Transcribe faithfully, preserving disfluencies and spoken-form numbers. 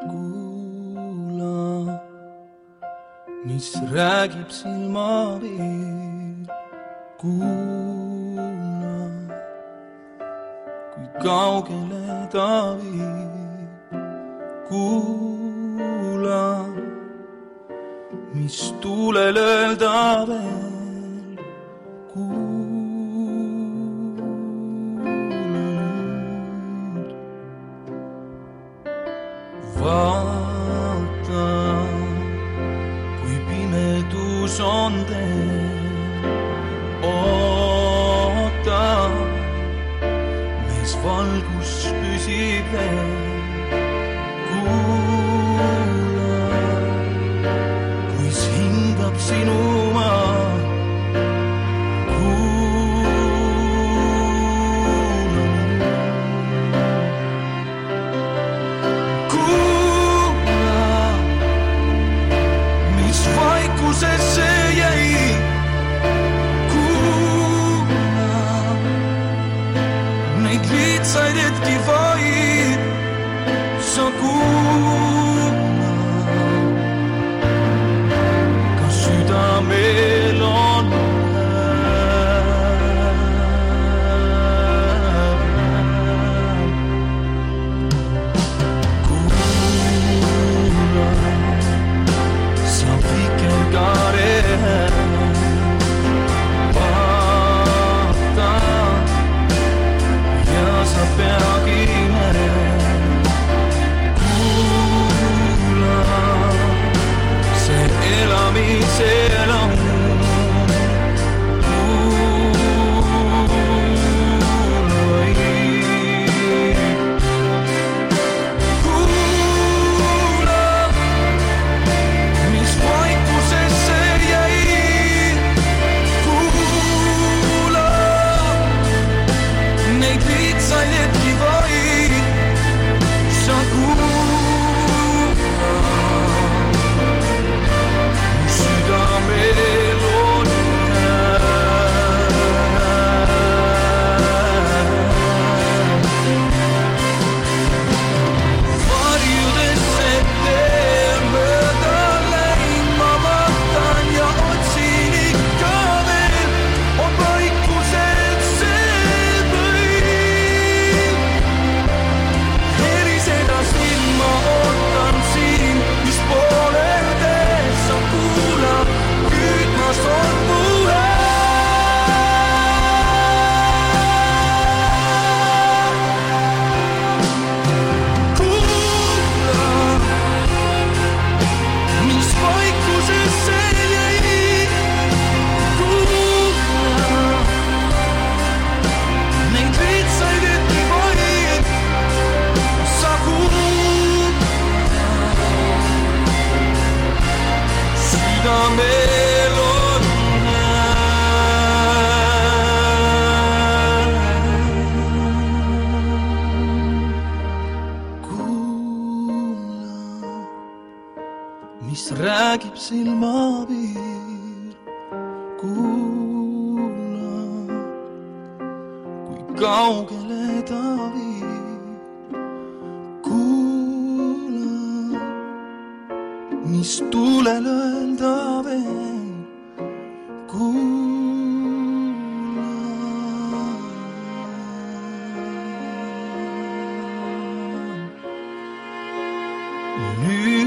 kuula, mis räägib silmapiir. Kuula, kui kaugele ta viib. Kuula, mis tuulel öelda veel. Kuula, vaata, kui pimedus on teel. Oota, mees valgus püsib veel. Kuula, kuis hingab sinu maa. Kuula, kuula, mis vaikusesse jäi. Kuula, neid lihtsaid hetki vaid sa kuula, kas südamel on kuula, sa vikerkaare vaata ja sa peagi näed. Kuula, see elamise elamu. Kuula, mis vaikusesse jäi. Kuula, neid lihtsaid hetki vaid sa kuula, südamel on varjudesse teel mööda läin. Ma vaatan ja otsin ikka veel, on vaikused see põim. Heriseda silma ootan siin, mis poolel tees sa kuula, hüüdmas on mu hääl. Kuula, mis vaikusesse jäi. Kuula, neid lihtsaid hetki vaid sa kuula, südamel on hääl. Kuula, mis räägib silmapiir. Kuula, kui kaugele ta viib. Kuula, mis tuulel öelda veel. Kuula, nüüd